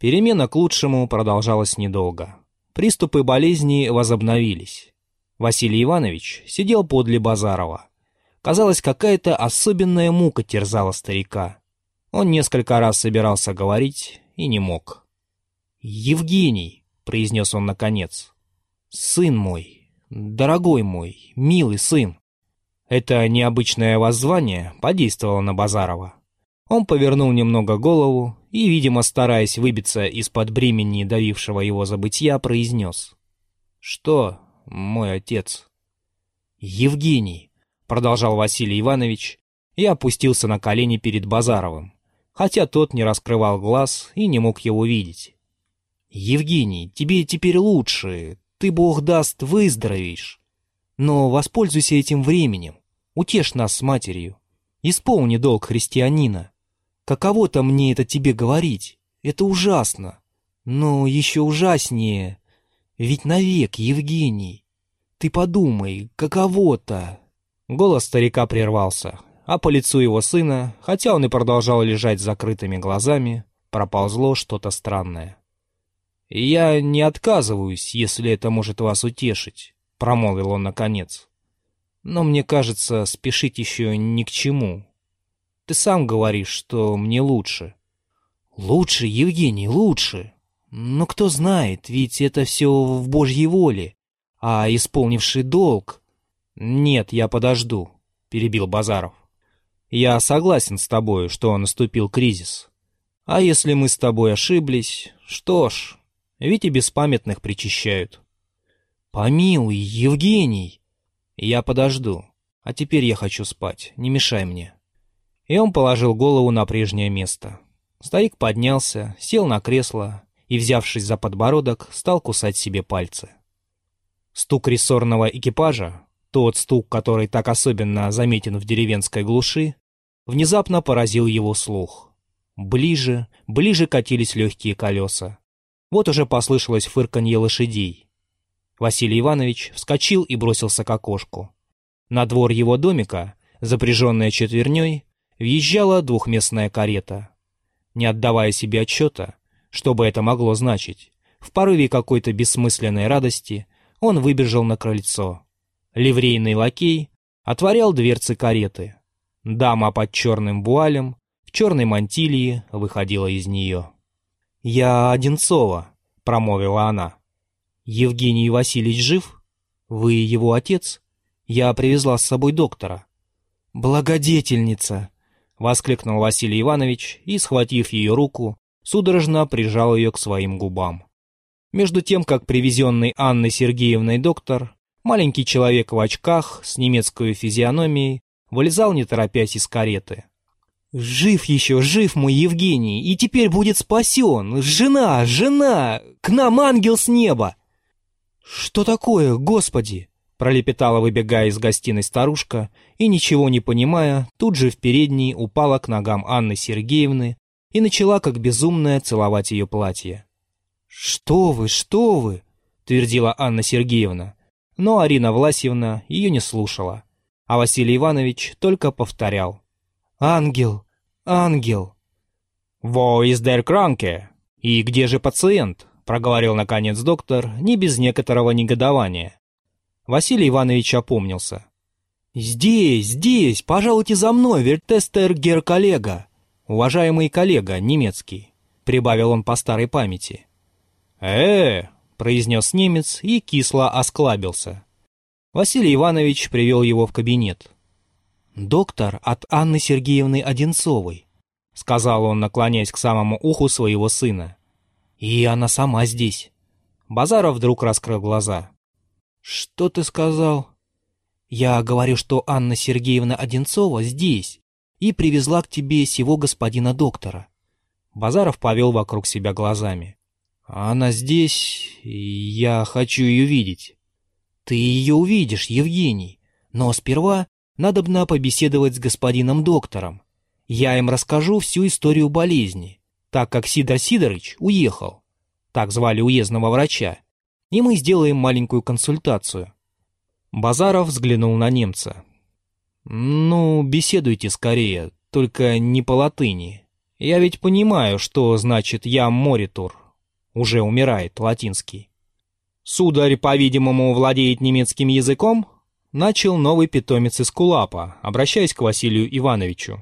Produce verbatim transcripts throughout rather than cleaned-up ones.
Перемена к лучшему продолжалась недолго. Приступы болезни возобновились. Василий Иванович сидел подле Базарова. Казалось, какая-то особенная мука терзала старика. Он несколько раз собирался говорить и не мог. «Евгений», — произнес он наконец, — «сын мой, дорогой мой, милый сын». Это необычное воззвание подействовало на Базарова. Он повернул немного голову и, видимо, стараясь выбиться из-под бремени давившего его забытья, произнес: «Что, мой отец?» «Евгений», — продолжал Василий Иванович и опустился на колени перед Базаровым, хотя тот не раскрывал глаз и не мог его видеть. «Евгений, тебе теперь лучше, ты, Бог даст, выздоровеешь. Но воспользуйся этим временем, утешь нас с матерью, исполни долг христианина. Каково-то мне это тебе говорить, это ужасно, но еще ужаснее, ведь навек, Евгений. Ты подумай, каково-то...» Голос старика прервался, а по лицу его сына, хотя он и продолжал лежать с закрытыми глазами, проползло что-то странное. «Я не отказываюсь, если это может вас утешить», — промолвил он наконец. «Но мне кажется, спешить еще ни к чему. Ты сам говоришь, что мне лучше». «Лучше, Евгений, лучше. Но кто знает, ведь это все в Божьей воле, а исполнивший долг...» «Нет, я подожду», — перебил Базаров. «Я согласен с тобой, что наступил кризис. А если мы с тобой ошиблись, что ж, ведь и беспамятных причащают». «Помилуй, Евгений!» «Я подожду, а теперь я хочу спать, не мешай мне». И он положил голову на прежнее место. Старик поднялся, сел на кресло и, взявшись за подбородок, стал кусать себе пальцы. Стук рессорного экипажа, тот стук, который так особенно заметен в деревенской глуши, внезапно поразил его слух. Ближе, ближе катились легкие колеса. Вот уже послышалось фырканье лошадей. Василий Иванович вскочил и бросился к окошку. На двор его домика, запряженная четверней, въезжала двухместная карета. Не отдавая себе отчета, что бы это могло значить, в порыве какой-то бессмысленной радости он выбежал на крыльцо. Ливрейный лакей отворял дверцы кареты. Дама под черным вуалем, в черной мантилии, выходила из нее. «Я Одинцова», — промолвила она. «Евгений Васильевич жив? Вы его отец? Я привезла с собой доктора». «Благодетельница!» — воскликнул Василий Иванович и, схватив ее руку, судорожно прижал ее к своим губам. Между тем, как привезенный Анной Сергеевной доктор, маленький человек в очках с немецкой физиономией, вылезал не торопясь из кареты. «Жив еще, жив мой Евгений, и теперь будет спасен! Жена, жена! К нам ангел с неба!» «Что такое, Господи?» — пролепетала, выбегая из гостиной старушка, и, ничего не понимая, тут же в передней упала к ногам Анны Сергеевны и начала, как безумная, целовать ее платье. «Что вы, что вы!» — твердила Анна Сергеевна, но Арина Власьевна ее не слушала, а Василий Иванович только повторял: «Ангел! Ангел!» «Wo ist der Kranke? И где же пациент?» — проговорил наконец доктор, не без некоторого негодования. Василий Иванович опомнился. «Здесь, здесь, пожалуйте за мной, вертестер гер коллега, уважаемый коллега немецкий», — прибавил он по старой памяти. «Э-э!» — произнес немец и кисло осклабился. Василий Иванович привел его в кабинет. «Доктор от Анны Сергеевны Одинцовой», — сказал он, наклоняясь к самому уху своего сына. «И она сама здесь». Базаров вдруг раскрыл глаза. «Что ты сказал?» «Я говорю, что Анна Сергеевна Одинцова здесь и привезла к тебе сего господина доктора». Базаров повел вокруг себя глазами. «Она здесь, и я хочу ее видеть». «Ты ее увидишь, Евгений, но сперва надобно побеседовать с господином доктором. Я им расскажу всю историю болезни, так как Сидор Сидорыч уехал, так звали уездного врача, и мы сделаем маленькую консультацию». Базаров взглянул на немца. «Ну, беседуйте скорее, только не по латыни. Я ведь понимаю, что значит «ям моритур». Уже умирает латинский. Сударь, по-видимому, владеет немецким языком? Начал новый питомец Эскулапа, обращаясь к Василию Ивановичу.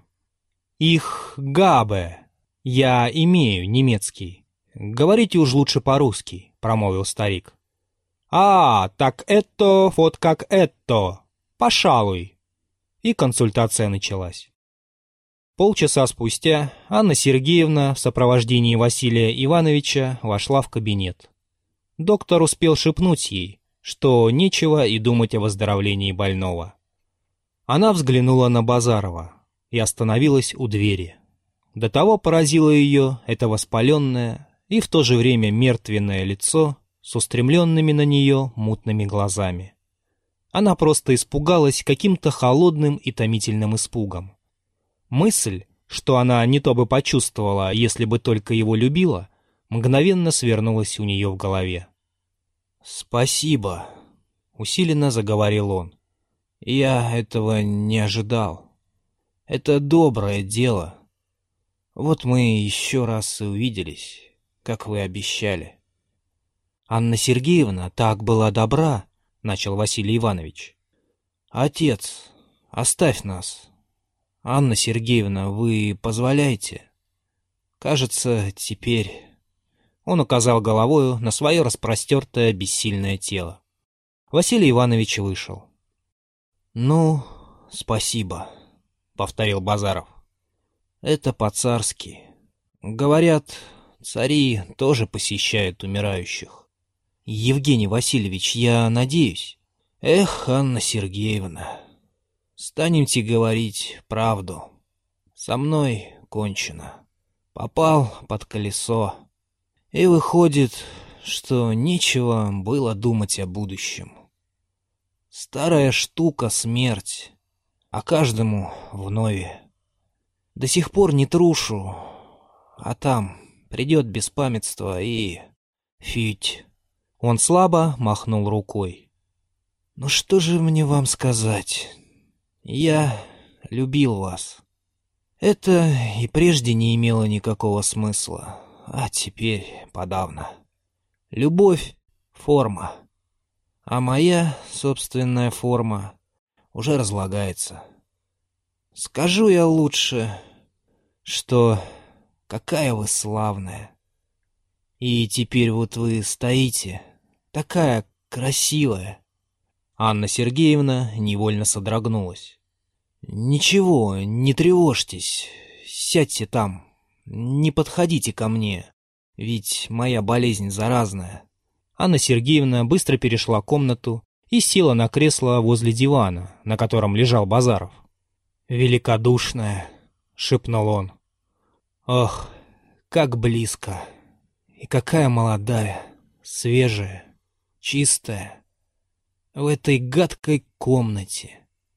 Их габе. Я имею немецкий. Говорите уж лучше по-русски, промолвил старик. А, так это вот как это. Пожалуй. И консультация началась. Полчаса спустя Анна Сергеевна в сопровождении Василия Ивановича вошла в кабинет. Доктор успел шепнуть ей, что нечего и думать о выздоровлении больного. Она взглянула на Базарова и остановилась у двери. До того поразило ее это воспаленное и в то же время мертвенное лицо с устремленными на нее мутными глазами. Она просто испугалась каким-то холодным и томительным испугом. Мысль, что она не то бы почувствовала, если бы только его любила, мгновенно свернулась у нее в голове. «Спасибо», — усиленно заговорил он. «Я этого не ожидал. Это доброе дело. Вот мы еще раз и увиделись, как вы обещали». «Анна Сергеевна так была добра», — начал Василий Иванович. «Отец, оставь нас. Анна Сергеевна, вы позволяете? Кажется, теперь...» Он указал головою на свое распростертое бессильное тело. Василий Иванович вышел. «Ну, спасибо», — повторил Базаров. «Это по-царски. Говорят, цари тоже посещают умирающих. Евгений Васильевич, я надеюсь. Эх, Анна Сергеевна, станемте говорить правду. Со мной кончено. Попал под колесо. И выходит, что нечего было думать о будущем. Старая штука — смерть, а каждому вновь. До сих пор не трушу, а там придет беспамятство и... фють». Он слабо махнул рукой. «Ну что же мне вам сказать? Я любил вас. Это и прежде не имело никакого смысла, а теперь подавно. Любовь — форма, а моя собственная форма уже разлагается. Скажу я лучше, что какая вы славная. И теперь вот вы стоите, такая красивая». Анна Сергеевна невольно содрогнулась. «Ничего, не тревожьтесь, сядьте там, не подходите ко мне, ведь моя болезнь заразная». Анна Сергеевна быстро перешла комнату и села на кресло возле дивана, на котором лежал Базаров. «Великодушная», — шепнул он. «Ох, как близко! И какая молодая, свежая, чистая, в этой гадкой комнате.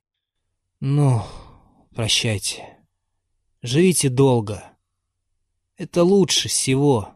Ну, прощайте. Живите долго. Это лучше всего.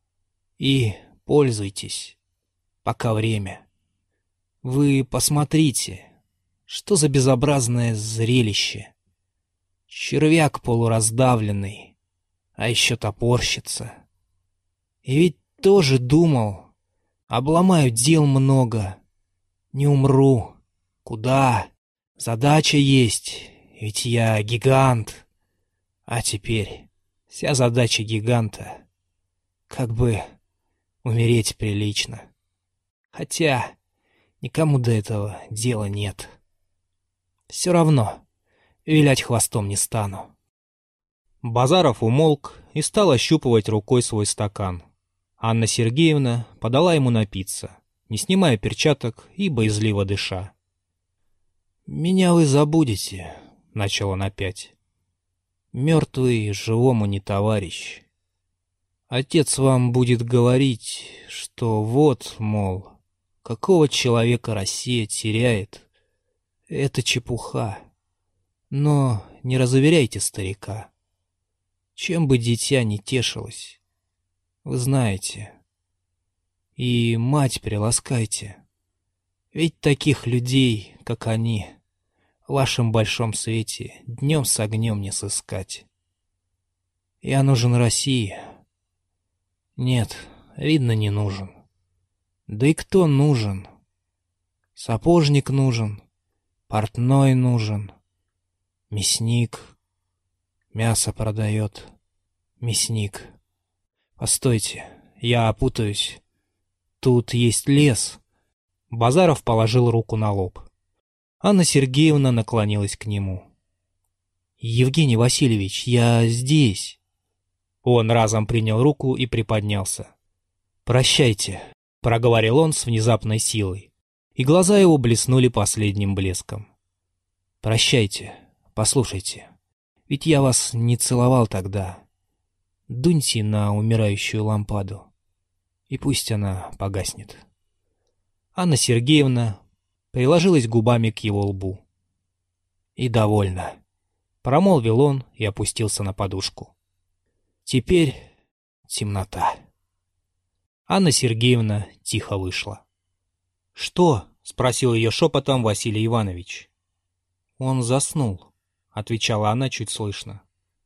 И пользуйтесь, пока время. Вы посмотрите, что за безобразное зрелище. Червяк полураздавленный, а еще топорщится. И ведь тоже думал, обломаю дел много, не умру. Куда? Задача есть, ведь я гигант. А теперь вся задача гиганта — как бы умереть прилично. Хотя никому до этого дела нет. Все равно вилять хвостом не стану». Базаров умолк и стал ощупывать рукой свой стакан. Анна Сергеевна подала ему напиться, не снимая перчаток и боязливо дыша. «Меня вы забудете», — начал он опять. «Мертвый живому не товарищ. Отец вам будет говорить, что вот, мол, какого человека Россия теряет. Это чепуха. Но не разуверяйте старика. Чем бы дитя не тешилось, вы знаете. И мать приласкайте. Ведь таких людей, как они, в вашем большом свете днем с огнем не сыскать. Я нужен России. Нет, видно, не нужен. Да и кто нужен? Сапожник нужен, портной нужен, мясник, мясо продает, мясник. Постойте, я опутаюсь. Тут есть лес. Базаров положил руку на лоб. Анна Сергеевна наклонилась к нему. «Евгений Васильевич, я здесь». Он разом принял руку и приподнялся. «Прощайте», — проговорил он с внезапной силой, и глаза его блеснули последним блеском. «Прощайте, послушайте, ведь я вас не целовал тогда. Дуньте на умирающую лампаду, и пусть она погаснет». Анна Сергеевна приложилась губами к его лбу. «И довольно», — промолвил он и опустился на подушку. «Теперь темнота». Анна Сергеевна тихо вышла. «Что?» — спросил ее шепотом Василий Иванович. «Он заснул», — отвечала она чуть слышно.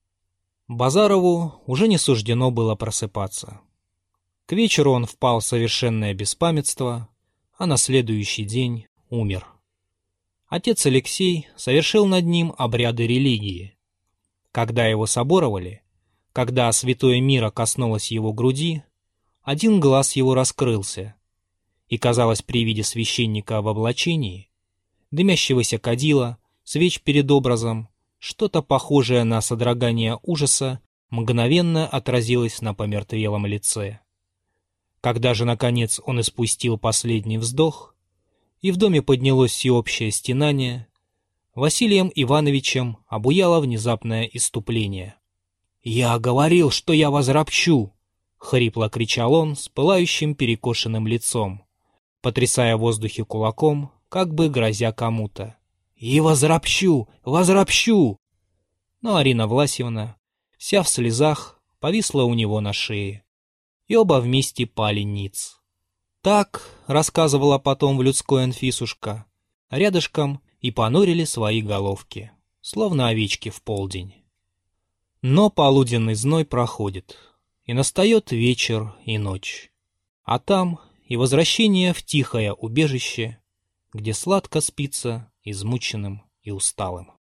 Базарову уже не суждено было просыпаться. К вечеру он впал в совершенное беспамятство, а на следующий день умер. Отец Алексей совершил над ним обряды религии. Когда его соборовали, когда святое мира коснулось его груди, один глаз его раскрылся, и, казалось, при виде священника в облачении, дымящегося кадила, свеч перед образом, что-то похожее на содрогание ужаса мгновенно отразилось на помертвелом лице. Когда же, наконец, он испустил последний вздох, и в доме поднялось всеобщее стенание, Василием Ивановичем обуяло внезапное иступление. «Я говорил, что я возропщу!» — хрипло кричал он с пылающим перекошенным лицом, потрясая в воздухе кулаком, как бы грозя кому-то. «И возропщу! Возропщу!» Но Арина Власьевна, вся в слезах, повисла у него на шее, и оба вместе пали ниц. Так, рассказывала потом в людской Анфисушка, рядышком и понурили свои головки, словно овечки в полдень. Но полуденный зной проходит, и настает вечер и ночь, а там и возвращение в тихое убежище, где сладко спится измученным и усталым.